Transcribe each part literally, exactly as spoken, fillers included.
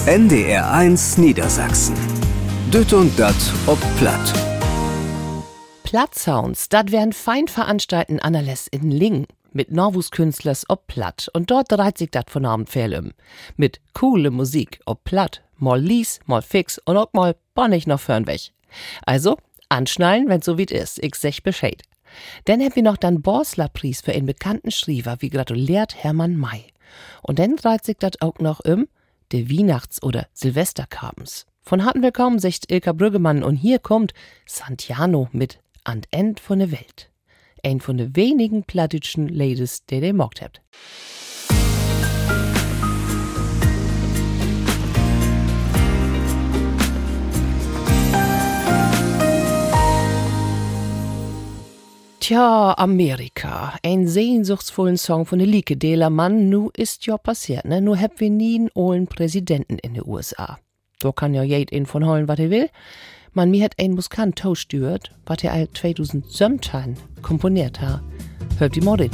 N D R eins Niedersachsen. Düt und dat ob Platt. Platt-Sounds, dat wären fein veranstalten Annerles in Lingen. Mit Norwus-Künstlers ob Platt. Und dort dreht sich dat von Abend Fählem. Mit coole Musik ob Platt. Mal lies, mal fix und auch mal bonnig noch fernweg. Also, anschnallen, wenn's so weit ist. Ich sech Bescheid. Dann haben wir noch dann Borsler-Preis für einen bekannten Schriever, wie gratuliert Hermann May. Und dann dreht sich dat auch noch um de Weihnachts- oder Silvesterkabens. Von harten Willkommen, sagt Ilka Brüggemann, und hier kommt Santiano mit An End von der Welt. Ein von den wenigen plattdütschen Ladies, die ihr mockt habt. Tja, Amerika. Ein sehnsuchtsvollen Song von der Lieke Dela Mann. Nu ist ja passiert, ne? Nu hab wir nie einen ollen Präsidenten in den U S A. Da kann ja jed in von holen, was er will. Man, mir hat ein Muskant tauschtürt, was er all zweitausendsiebzehn komponiert hat. Hört die Morde.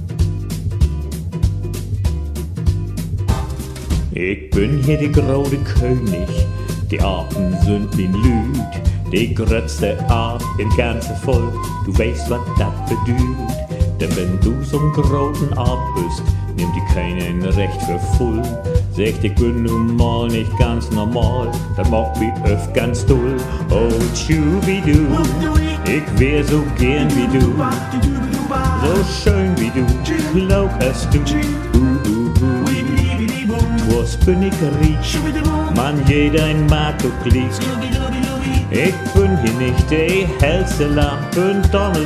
Ich bin hier die graue König, die Apen sind min Lüd, die grötzte Art im ganzen Volk, du weißt, was das bedeutet. Denn wenn du so'n großen Art bist, nimmt die keinen Recht für voll. Sagt, ich bin nun mal nicht ganz normal, dann macht mich öft ganz doll. Oh, Chubidu, ich wär so gern wie du, so schön wie du, Klauk hast du. Uh, uh, uh. Was bin ich riech, man jeder ein Marco liegt. Ich bin hier nicht die hellste Lampe, Donald.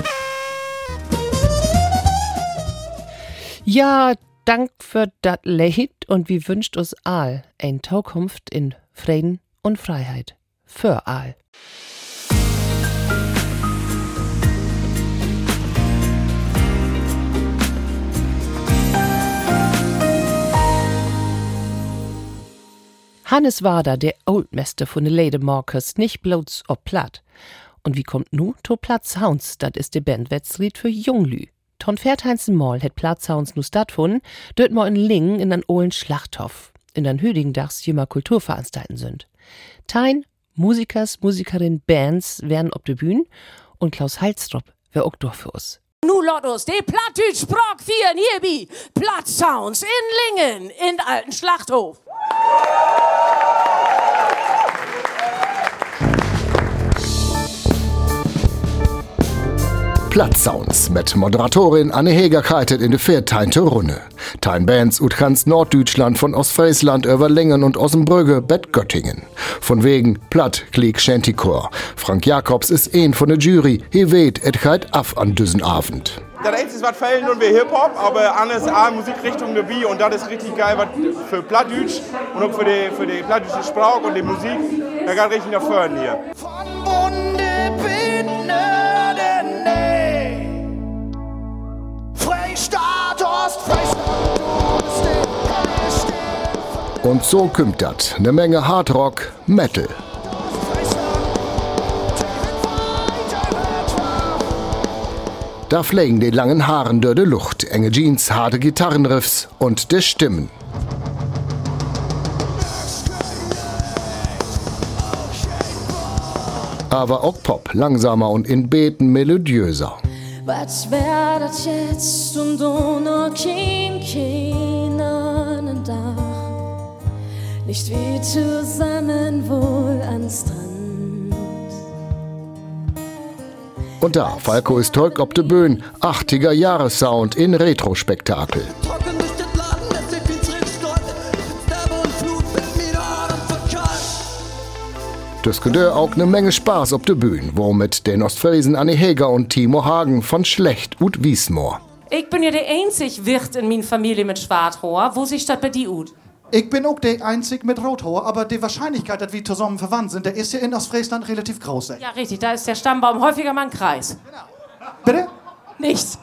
Ja, Dank für dat Lied und wie wünscht uns all ein Zukunft in Frieden und Freiheit. Für all. Hannes Wader, der Oldmester von den Ladymarkers, nicht bloß ob Platt. Und wie kommt nu to Platt-Sounds, dat is de Band Wetzried für Junglü. Ton vierzehnten Mal het Platt-Sounds nu stattfunden, dort mal in Lingen in an Ohlen Schlachthof, in den hüdigen Dachs jümmer Kulturveranstalten sind. Tein, Musikers, Musikerin, Bands werden ob de Bühne und Klaus Halstrop wär auch durch für uns. Nu Lottos, de Plattdütsch Sprach vieren hier bi Platt-Sounds in Lingen, in alten Schlachthof. Platt-Sounds mit Moderatorin Anne Heger kreitet in de vierzehnte Runde. Tein Bands ut ganz Norddeutschland von Ostfriesland über Lingen und Ossenbrügge Bad Göttingen. Von wegen Platt klick Shantychor. Frank Jacobs ist ein von der Jury. He weht et geit af an düsen Abend. Das einzige, was fehlt, nun wie Hip-Hop, aber alles A, Musikrichtung dabei und das ist richtig geil, was für Plattdeutsch und auch für die, für die plattdeutsche Sprache und die Musik, da geht richtig nach vorne hier. Von Bunde bin Norden, nee. Freistaat, Ost, Freistaat, Ost, Und so kümmt dat. Ne Menge Hardrock, Metal. Da fliegen die langen Haaren durch die Luft, enge Jeans, harte Gitarrenriffs und die Stimmen. Aber auch Pop, langsamer und in Beten melodiöser. Was wär das jetzt und ohne kein keinen Dach? Nicht wie zusammen wohl ans Strand. Und da, Falco ist heute ob de Bühne, achtziger Jahres-Sound in Retrospektakel. Das Gedör auch ne Menge Spaß ob de Bühne, womit den Ostfriesen Anne Heger und Timo Hagen von Schlecht ut Wiesmoor. Ich bin ja der einzig Wirt in min Familie mit Schwarthoher. Wo sich das bei die ut? Ich bin auch der Einzige mit Rothaar, aber die Wahrscheinlichkeit, dass wir zusammen verwandt sind, der ist ja in Ostfriesland relativ groß. Ja, richtig, da ist der Stammbaum häufiger mal ein Kreis. Genau. Bitte? Nichts.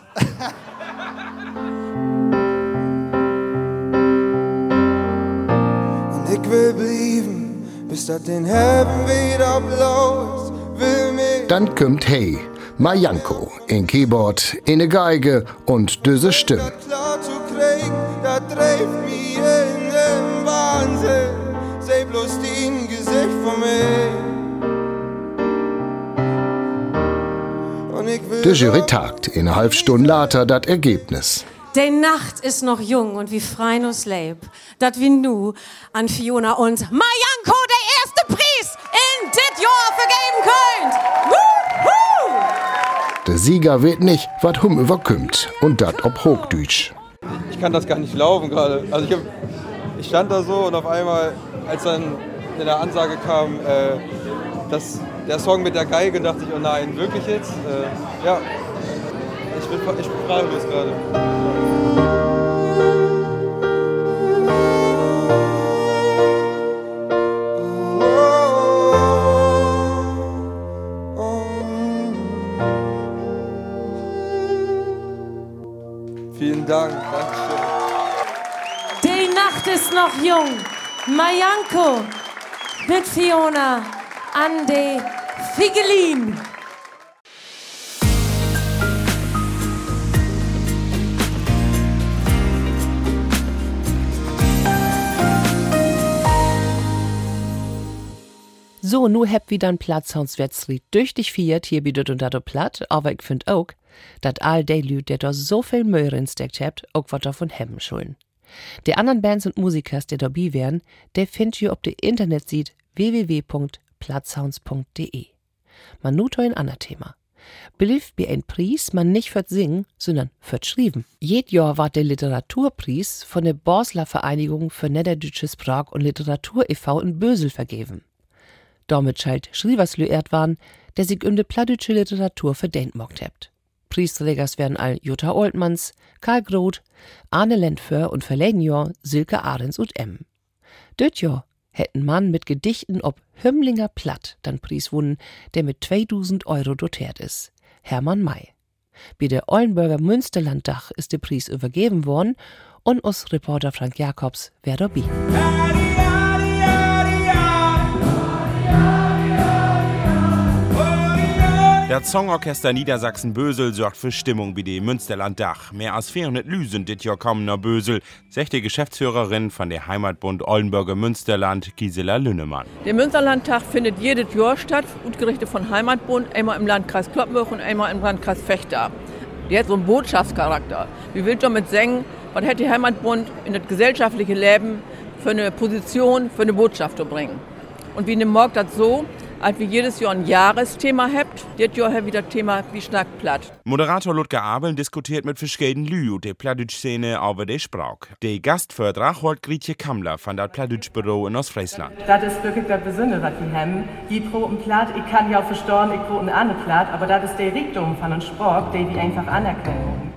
Und ich will bleiben, bis das den Heaven wieder bloß, will mich. Dann kommt Hey, Majanko, in Keyboard, in ne Geige und diese Stimme. Klar zu kriegen, das treibt mich in den Wahnsinn. seh bloß dein Gesicht von mir. Und ich will Die Jury tagt. Eine halbe Stunde later das Ergebnis. Die Nacht ist noch jung und wie frei nus Leib, dat wir nu an Fiona und Majanko der erste Preis in dit Jahr vergeben könnt. Wuhu! Der Sieger wird nicht, wat hum überkümmt. Und dat ob Hochdeutsch. Ich kann das gar nicht glauben gerade. Also ich, hab, ich stand da so und auf einmal, als dann in der Ansage kam, äh, dass der Song mit der Geige, dachte ich, oh nein, wirklich jetzt? Äh, ja, ich bin, ich bin sprachlos gerade. Vielen Dank, Dankeschön. Die Nacht ist noch jung. Majanko mit Fiona an de Figelin. So, nu heb wie dann Platzhauswärtslied durch dich viert, hier bietet und dat platt, aber ich find auch, dat all de Lüd, der da so viel Mühe reinsteckt habt, auch wat davon hebben schulden. Die anderen Bands und Musikers, die dabei wären, der findet ihr auf der Internetseite w w w punkt platzsounds punkt d e. Man nu ein ander Thema. Belief bi ein Preis man nicht fürs Singen, sondern fürs Schreiben. Jed Jahr war der Literaturpreis von der Borsler Vereinigung für Niederdeutsche Sprach und Literatur e V in Bösel vergeben. Damit schalt Schrievers lüert waren, der sich um die plattdeutsche Literatur verdient mockt hebt. Preisträgers werden all Jutta Oltmanns, Karl Groth, Arne Lentföhr und verleden Jahr Silke Ahrens und M. Döt Jahr hätten Mann mit Gedichten ob Hümmlinger Platt dann Preis wunnen, der mit zweitausend Euro dotiert ist. Hermann May. Bei der Ollenburger Münsterlanddach ist der Preis übergeben worden und uns Reporter Frank Jakobs wär dabei. Das Songorchester Niedersachsen-Bösel sorgt für Stimmung bei dem Münsterlanddach. Mehr als vierhundert Lü sind dit Jahr kommen nach Bösel, sagt die Geschäftsführerin von der Heimatbund Oldenburger Münsterland, Gisela Lünnemann. Der Münsterlandtag findet jedes Jahr statt, utgerichtet von Heimatbund, einmal im Landkreis Kloppenburg und einmal im Landkreis Vechta. Der hat so einen Botschaftscharakter. Wir will damit sagen, was hat die Heimatbund in das gesellschaftliche Leben für eine Position, für eine Botschaft zu bringen. Und wie nimmt morgen das so, als wir jedes Jahr ein Jahresthema habt, dieses Jahr haben wir das Thema wie schnackt platt. Moderator Ludger Abel diskutiert mit verschiedenen Lü und der Plattdeutsch-Szene über die Sprache. Der Gastvortrag holt Grietje Kammler von das Plattdeutsch-Büro in Ostfriesland. Das ist wirklich das Besondere, was wir haben. Je pro ein Platt, ich kann ja auch verstehen, ich pro ein anderes Platt, aber das ist der Richtung von einem Sprache, den wir einfach anerkennen.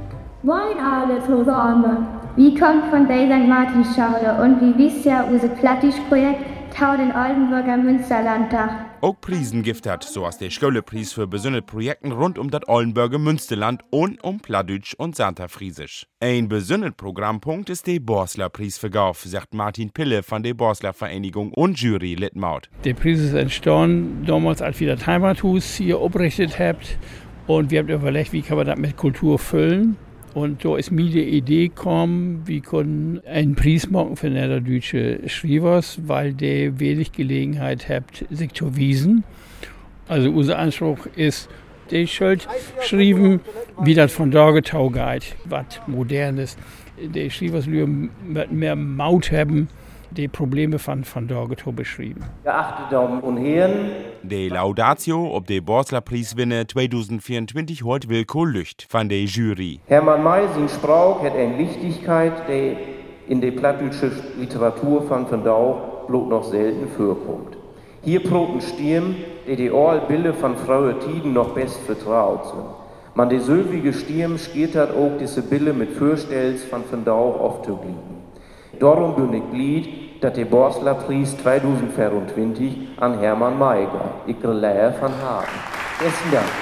Moin alle zusammen. Wir kommen von der Sankt Martin-Schule und wie wisst ihr, unser Plattdeutsch-Projekt Tau den Oldenburger Münsterlanddach. Auch Prisen gibt hat, so als der Schöllepreis für besondere Projekte rund um das Oldenburger Münsterland und um Plattdeutsch und Santerfriesisch. Ein besonderer Programmpunkt ist der Borsler Preisvergauf, sagt Martin Pille von der Borsler Vereinigung und Jury Littmaut. Der Preis ist entstanden damals, als wir das Heimathus hier aufgerichtet habt und wir haben überlegt, wie kann man das mit Kultur füllen. Und da ist mir die Idee gekommen, wir können einen Preis machen für niederdeutsche Schrievers, weil der wenig Gelegenheit hat, sich zu wiesen. Also unser Anspruch ist, der Schuld schrieben, wie das von Dorgetau geht, was Modernes. Die Schrievers müssen mehr Maut haben, die Probleme von, von Dorgetau beschrieben. Geachte Damen und Herren. Die Laudatio ob der Borsler Preiswinner zweitausendvierundzwanzig heute Wilko Lücht von der Jury. Hermann May, sein Sprach hat eine Wichtigkeit, die in der plattdeutsche Literatur von Vendau bloß noch selten vorkommt. Hier proten Stimmen, die die Orlbilder von Frau Tiden noch best vertraut sind. Man die sölvige Stimmen schiert hat auch diese Bilder mit Vorstells von Vendau aufzuglieden. Darum bin ich glad, dass der Borsler Preis zweitausendvierundzwanzig an Hermann May geht. Ich gratuliere von Hagen. Besten Dank.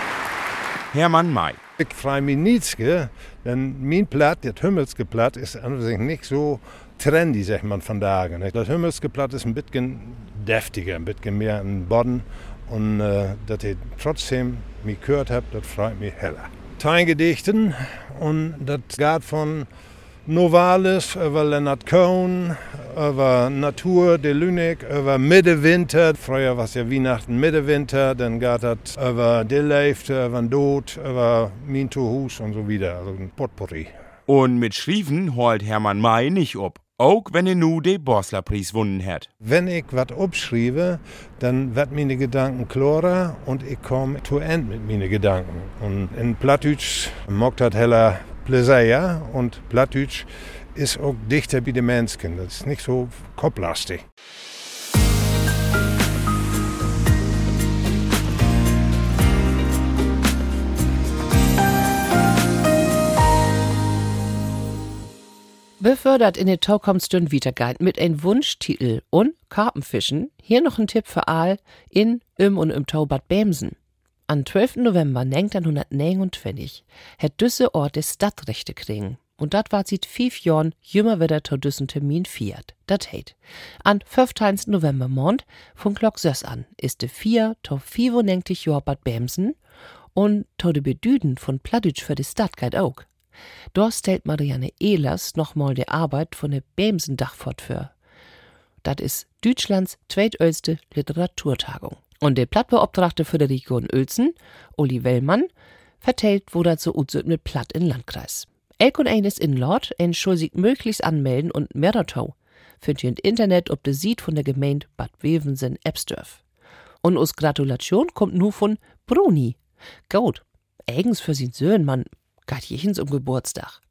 Hermann May. Ich freue mich nicht, denn mein Platt, das Hümmelske Platt, ist an sich nicht so trendy, sagt man von Tagen. Das Hümmelske Platt ist ein bisschen deftiger, ein bisschen mehr an Boden. Und äh, dass ich trotzdem mich gehört habe, das freut mich heller. Teingedichten und das geht von Novalis über Leonard Cohen, über Natur, de Lüneck, über Middenwinter. Früher war es ja Weihnachten, Middenwinter. Dann geht das über de Leifte, über den Tod, über mein Zuhause und so wieder. Also ein Potpourri. Und mit Schrieven holt Hermann May nicht ob. Auch wenn er nu den Borsler-Preis gewonnen hat. Wenn ich was abschreibe, dann wird meine Gedanken klarer und ich komme zu Ende mit meinen Gedanken. Und in Plattdeutsch mag das heller Pläsier und Plattdeutsch ist auch dichter bei den Menschen. Das ist nicht so kopflastig. Befördert in den Tau kommt Stünd weitergeht mit ein Wunschtitel und Karpenfischen. Hier noch ein Tipp für all in, im und im Tau Bad Bämsen. Am zwölften November neunzehnhundertneunundzwanzig hat düsse Ort des Stadtrechte kriegen. Und dat war seit fünf Jahren jümmer wieder zu düssen Termin fiert. Dat heit. Am fünfzehnten November Mond von Glock Söss an ist de vier to fünfundneunzig Jahr Bad Bämsen und to de Bedüden von Plattdeutsch für die Stadt geht auch. Dort stellt Marianne Ehlers nochmal die Arbeit von der Bämsen-Dach fort für. Dat is Deutschlands zweitälteste Literaturtagung. Und der Plattbeauftragte Friederike und Uelzen, Uli Wellmann, vertellt, wo dat so ut mit Platt in Landkreis. Elk und eines in Lord entschuldigt möglichst anmelden und mehr dazu. Findet ihr im Internet ob de Sied von der Gemeinde Bad Wevensen-Ebsdorf. Und us Gratulation kommt nu von Bruni. Gut, eigens für sin Söhn, man geht hierhin zum Geburtstag.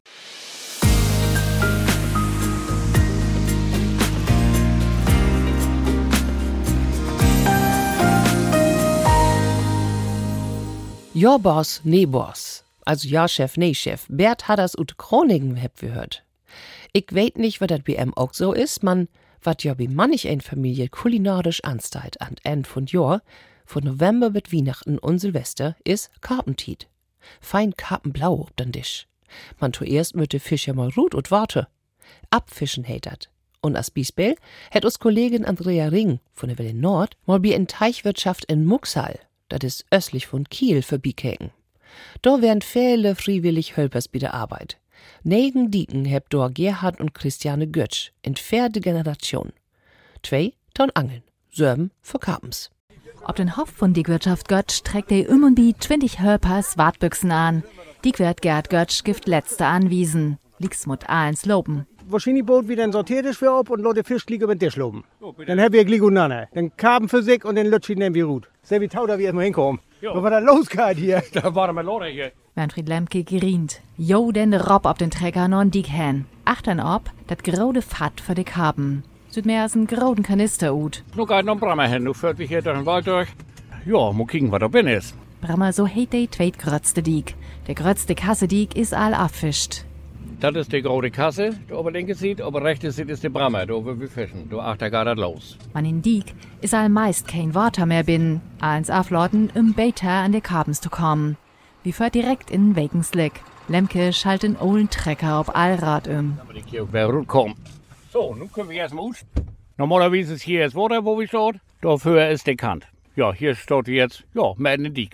Ja, Boss, nee, Boss. Also ja, Chef, nee, Chef. Bert hat das ut Groningen hab gehört. Ich weet nicht, was das bei em auch so ist, man, wat ja bei manch ein Familie kulinarisch ansteigt an End von Jahr, von November bis Weihnachten und Silvester, is Karpentiet. Fein Karpenblau ob den Tisch. Man zuerst mit de Fisch ja mal ruht und warte. Abfischen hält dat. Und as Biesbell hätt us Kollegin Andrea Ring von der Welle Nord mal bi in Teichwirtschaft in Muxal, dat is östlich von Kiel, verbiekeken. Da wären viele freiwillig Hölpers bei der Arbeit. Negen Dieken heb dor Gerhard und Christiane Götsch in vierte Generation. Zwei ton Angeln, Sörben für Karpens. Ob den Hof von die Wirtschaft Götsch trägt der Ummenbi zwanzig Hörpers Wartbüchsen an. Die wird Gerd Götsch gibt letzte anwiesen. Liegt's mut eins loben. Wahrscheinlich Boot wieder ein sortiertes für ab und lotte Fisch liegen über den Tisch loben. Dann haben wir Glick und Nanne. Dann Karben für sich und den Lütschi nehmen wir gut. Sehr wie Tauder wir erstmal hinkommen. Was war da los gerade hier? Da war mal Lore hier. Manfred Lemke gerient. Jo, denn der Rob auf den Träger non dick hen. Achtern ob, dat grode Fat für de Karben. Süd mehr als ein groden Kanister ut. Nu geht noch Brammer hin, nu führt mich hier durch den Wald durch. Ja, mo kicken, was da bin ist. Brammer so heit de zweitgrötzte Diek. Der grötzte Kasse Diek is all abfischt. Das ist die große Kasse, da oben linke sieht, aber rechte sieht ist die Brammer, da wo wir fischen. Da achter geht das los. Man in Diek is all meist kein Water mehr bin, als afloten, um beter an de Karbens zu kommen. Wie fährt direkt in Wakenslick. Lemke schalt den olden Trecker auf Allrad um. Aber die hier wer gut kommt. So, nun können wir erstmal aus. Normalerweise ist hier das Wasser, wo wir stehen. Dafür ist die Kant. Ja, hier steht jetzt, ja, mehr in den Diek.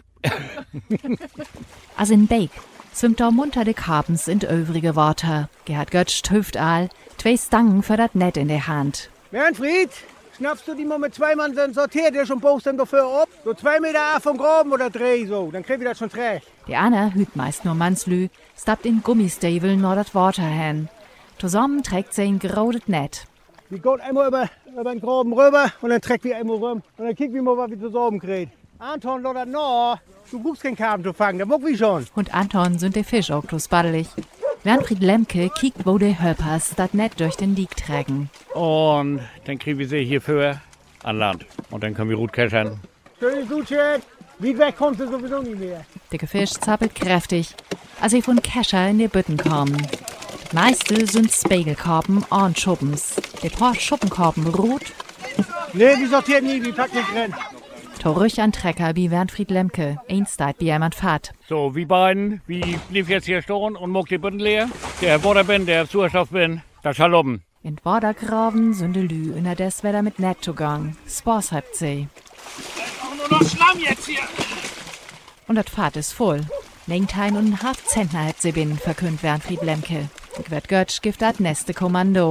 As in Beek schwimmt da munter de Karbens in übrige Water. Gerhard Götsch tüft all, zwei Stangen für dat Net in der Hand. Manfred, schnappst du die mal mit zwei Mann sortiert und baust dann dafür ab? So zwei Meter vom Graben oder drei so, dann krieg ich das schon zurecht. Die Anna hüt meist nur Mannslü, stappt in Gummistiefel nur dat Water hin. Zusammen trägt sie ein graudet Net. Wir gehen einmal über, über den Graben rüber und dann trägt wir einmal rum. Und dann kicken wir mal, was wir zusammen kriegen. Anton, lodert noch. Du brauchst keinen Karben zu fangen, da muck wie schon. Und Anton sind die Fisch auch bloß baddelig. Manfred Lemke kiekt, wo die Hölpers das Net durch den Diek tragen. Und dann kriegen wir sie hier für an Land. Und dann können wir gut keschern. Schönes Gutchen. Wie weg kommst du sowieso nicht mehr. Der Fisch zappelt kräftig, als sie von Kescher in die Bütten kommen. Die meiste sind Spiegelkorben und Schuppens. Die paar Schuppenkorben ruht. Nee, die sortiert nie, die packt nicht rein. Torrüch an Trecker wie Manfred Lemke, einsteit wie jemand fahrt. So, wie beiden, wie blieb jetzt hier stehen und muck die Bütten leer. Der Border bin, der Zuherrschaft bin, das Schaloppen. In Bordergraben sind die Lü in der Deswetter mit Net zugang. Spors habt sie. Auch nur noch Schlamm jetzt hier. Und das Fahrt ist voll. Neuntein und ein halb Zentner hat sie bin, verkündet Manfred Lemke. Ich werd Götsch gibt das nächste Kommando.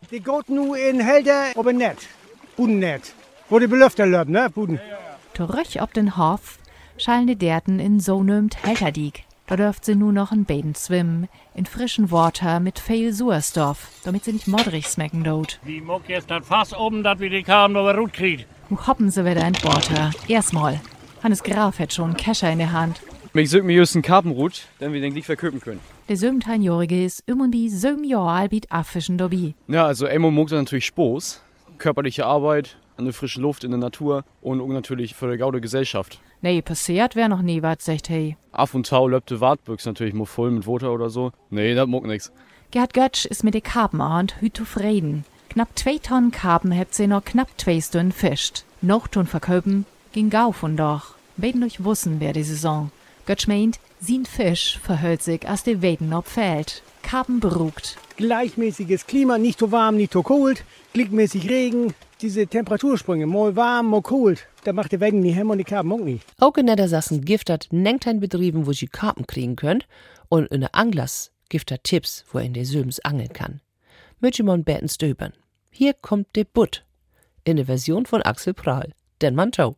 Die geht nu in Helder auf ein Netz. Budennetz. Wo die Belüfter löben, ne? Buden. Zurück auf den Hof schallen die Derten in so nömt Helterdiek. Da dürft sie nur noch in Bäden schwimmen, in frischen Wasser mit viel Sauerstoff, damit sie nicht modrig schmecken dort. Wie muck jetzt das Fass oben, dass wir die Karben über Rut kriegt? Nu hoppen sie wieder in die Water. Erstmal. Hannes Graf hat schon einen Kescher in der Hand. Ich such mir just einen Karpenrut, den wir den gleich verköpen können. Der siebzehnjährige ist um und die sieben Jahre alt mit Affischen dabei. Ja, also einmal mag das natürlich Spaß. Körperliche Arbeit, an der frischen Luft in der Natur und auch natürlich für die gaude Gesellschaft. Nee, passiert wär noch nie was, sagt hey. Af und tau löbte Wartbüchs natürlich mal voll mit Water oder so. Nee, das mag nix. Gerd Götsch ist mit den Karpen und hüt zufrieden. Knapp zwei Tonnen Karpen hebt sie noch knapp zwei Stunden fischt. Noch tun verköpen ging gau von doch. Beten durch Wussen wär die Saison. Götsch meint, sin Fisch verhüllt sich als die Weden ob Feld. Karpen berugt. Gleichmäßiges Klima, nicht so warm, nicht so kalt. Gleichmäßig Regen. Diese Temperatursprünge, mal warm, mal kalt. Da macht die Wegen nie hemm und die Karpen auch nicht. Auch in Niedersachsen giftert nengtein Betrieben, wo sie Karpen kriegen könnt. Und in der Anglers giftert Tipps, wo er in der Söms angeln kann. Mütschimon bäten stöbern. Hier kommt der Butt. In der Version von Axel Prahl. Den Mann Joe.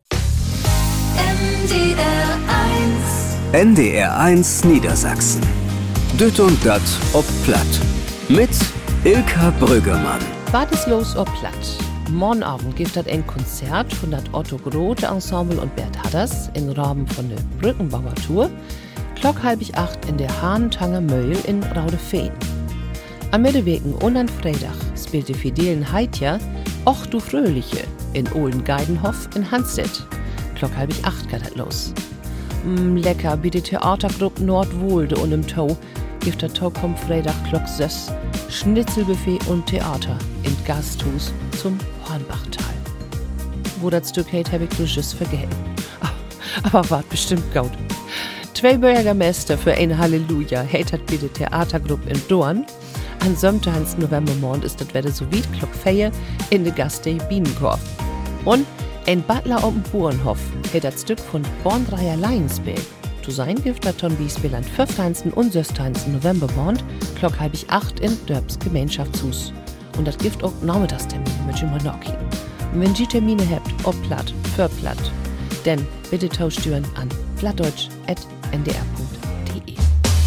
N D R eins N D R eins Niedersachsen. Düt und dat ob Platt. Mit Ilka Brüggemann. Was ist los ob Platt? Morgen Abend gibt es ein Konzert von das Otto Grote Ensemble und Bert Hadders im Rahmen von der Brückenbauer Tour. Klock halb ich acht in der Hahntanger Möhl in Raudefehn. Am Mittwegen und an Freitag spielt die fidelen Heidja Och du Fröhliche in Ohlen Geidenhof in Hanstedt. Klock halb ich acht geht das los. Mm, lecker bietet Theatergruppe Nordwohlde und im Tau gibt der Tau kommt Freitag Klock sechs Schnitzelbuffet und Theater in Gasthus zum Hornbachtal. Wo das Stück hält, hab ich bloß just vergessen. Aber wart bestimmt gut. Zwei Bürgermeister für ein Halleluja hält das bitte Theatergruppe in Dorn. Am Sonntag, Novembermond, ist das Wetter so wie Klock vier in der Gaste Bienenkorf. Und ein Butler auf dem Burenhof hält das Stück von Borndreier Lionsberg. Zu sein gibt das Ton Biesbill am fünfzehnten und sechzehnten Novembermond, Klock halb ich acht in Dörbs Gemeinschaftshus. Und das gibt auch Nachmittagstermine mit Schimmernoki. Und wenn Sie Termine habt, ob platt, für platt, dann bitte tauschtüren an plattdeutsch at n d r punkt d e.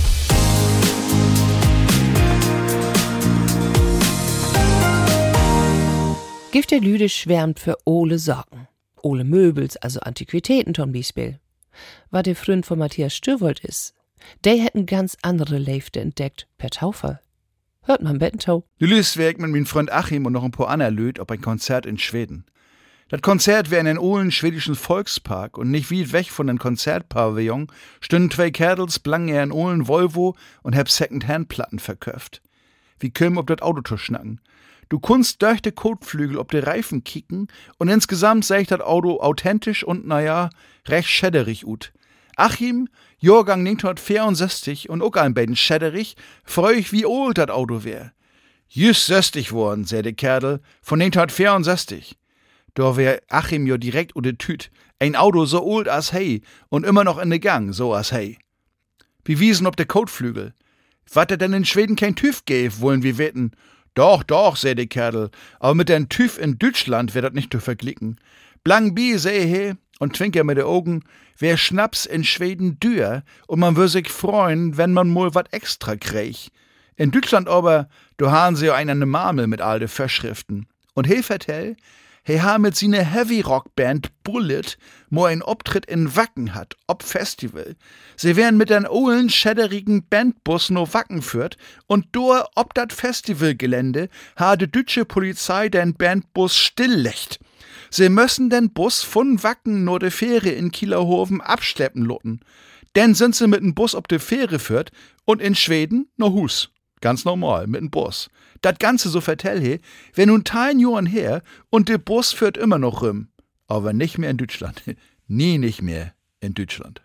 Gift der Lüde schwärmt für Ole Sorgen. Ole Möbels, also Antiquitäten, Tom Biesbill. Was der Freund von Matthias Stürwold ist, der hätten ganz andere Leifte entdeckt per Taufer. Hört man Bettentau. Du lüst weg mit meinem Freund Achim und noch ein paar Anna Lüd auf ein Konzert in Schweden. Das Konzert wär in einem olden schwedischen Volkspark und nicht weit weg von dem Konzertpavillon stünden zwei Kerls blang er in olden Volvo und hab Second-Hand-Platten verkauft. Wie können ob das Auto schnacken? Du kunst durch de Kotflügel ob de Reifen kicken und insgesamt seh ich dat Auto authentisch und naja, recht schäderig ut. Achim, Jahrgang neunzehnhundertvierundsechzig und auch ein beiden schäderig, freu ich wie old dat Auto wär. Jüss sechzig worden, seh de Kerl, von neunzehnhundertvierundsechzig. Da wär Achim jo direkt u de Tüt, ein Auto so old as hey und immer noch in de Gang, so as hey. Wie wiesen ob de Kotflügel. Wat er denn in Schweden kein TÜV gäf, wollen wir wetten. Doch, doch, seh de Kerl, aber mit den TÜV in Deutschland wär dat nicht zu verglicken. Blang bi, seh he, und twinker mit de Augen, wär Schnaps in Schweden dür, und man wür sich freuen, wenn man mal wat extra krieg. In Deutschland aber, du haben sie ja eine Marmel mit all de Verschriften. Und he vertell, he ha mit sine Heavy-Rock-Band Bullet mo ein Optritt in Wacken hat, ob Festival. Sie wären mit den ohlen, schäderigen Bandbus no Wacken führt und dor ob dat Festivalgelände ha de deutsche Polizei den Bandbus stilllecht. Sie müssen den Bus von Wacken no de Fähre in Kielerhofen abschleppen loten. Denn sind sie mit dem Bus ob de Fähre führt und in Schweden no Hus. Ganz normal, mit dem Bus. Das Ganze so vertell he, wär nun tein Jahren her und der Bus führt immer noch rum. Aber nicht mehr in Deutschland. Nie nicht mehr in Deutschland.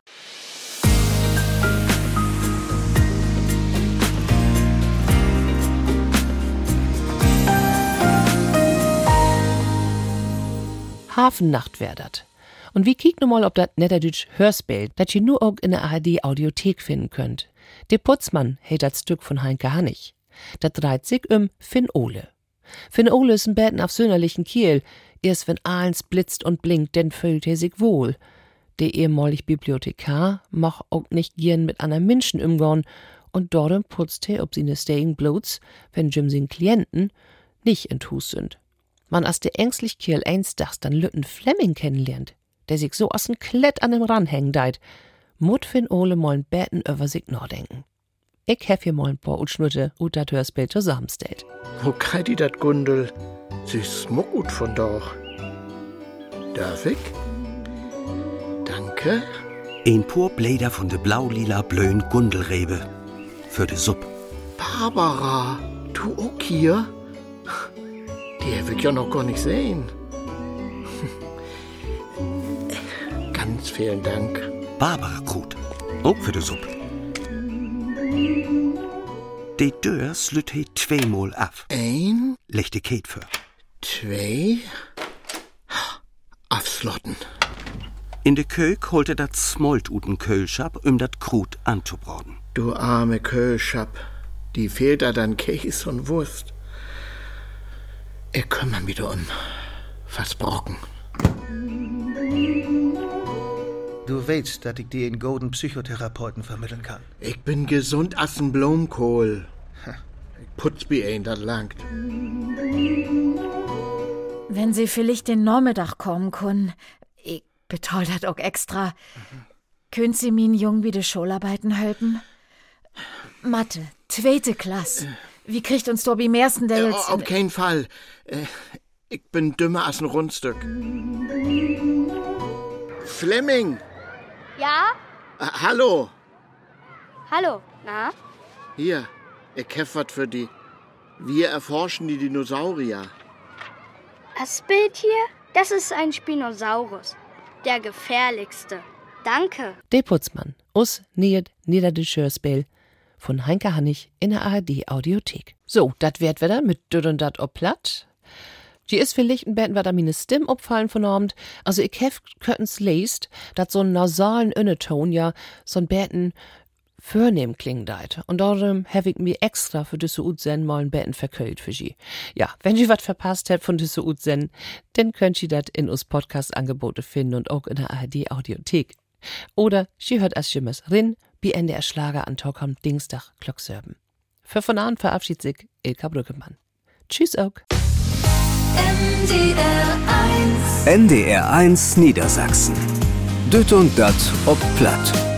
Hafennacht wär dat. Und wie kiekt nun mal, ob dat Niederdütsch Hörspiel, dat ihr nur auch in der A R D-Audiothek finden könnt. Der Putzmann hält das Stück von Heinke Hannig. Das dreht sich um Finn Ole. Fin Ole ist ein Betten auf söhnerlichen Kiel. Erst wenn Ahlens blitzt und blinkt, denn fühlt er sich wohl. Der ehemalige Bibliothekar mach auch nicht gern mit anderen Menschen umgehen und darum putzt er ob seine Staying Bloats, wenn Jim sin Klienten nicht in Hus sind. Man als der ängstlich Kiel einstags dann Lütten Flemming kennenlernt, der sich so aus dem Klett an dem ranhängen deit, mut fin Ole mollen Betten über sich nachdenken. Ich hef hier mal ein paar Utschnutte ut dat Hörspiel zusammenstellt. Wo kriegt die dat Gundel? Sie schmuck gut von doch. Darf ich? Danke. Ein pur Bläder von de blau-lila blöen Gundelrebe. Für de Supp. Barbara, du auch hier? Die will ich ja noch gar nicht sehen. Ganz vielen Dank. Barbara gut. Auch für de Supp. Die Tür slüt he zweimal ab. Ein? Lechte Kate für. Zwei? Afslotten. In de Köök holte dat Smolt uten Köhlschap, um dat Krut anzubraten. Du arme Köhlschap, die fehlt da dann Käse und Wurst. Ich kümmere mich um. Versprochen. Du weißt, dass ich dir einen guten Psychotherapeuten vermitteln kann. Ich bin gesund als ein Blumenkohl. Ich putz mich ein, das langt. Wenn Sie vielleicht den Nachmittag kommen können, ich betol das auch extra, mhm. Können Sie mir Jung wie die Schularbeiten helfen? Mathe, zweite Klasse. Wie kriegt uns Dobby Mersten der äh, jetzt... Auf keinen Fall. Äh, ich bin dümmer als ein Rundstück. Flemming! Ja? Äh, hallo! Hallo, na? Hier, ich hab was für die. Wir erforschen die Dinosaurier. Das Bild hier, das ist ein Spinosaurus. Der gefährlichste. Danke. De Putzmann, us nähet nieder de Schörspiel von Heinke Hannig in der A R D-Audiothek. So, dat werd wieder mit düt und dat ob platt. Die is vielleicht ein Betten, wat meine Stimme opfallen von Abend. Also ich hef können's lest, dat so einen nasalen Inneton ja so ein Betten vornehm klingen deit. Und darum hab ich mir extra für diese Utsen mal ein Betten verkühlt für sie. Ja, wenn ihr wat verpasst habt von diese Utsen, dann könnt ihr dat in us Podcast-Angebote finden und auch in der A R D-Audiothek. Oder sie hört as Schimmes rin, wie N D R Schlager an Talk am Dienstag Glockserben. Für von an verabschiedet sich Ilka Brückemann. Tschüss auch. N D R eins N D R eins Niedersachsen. Düt und dat ob platt.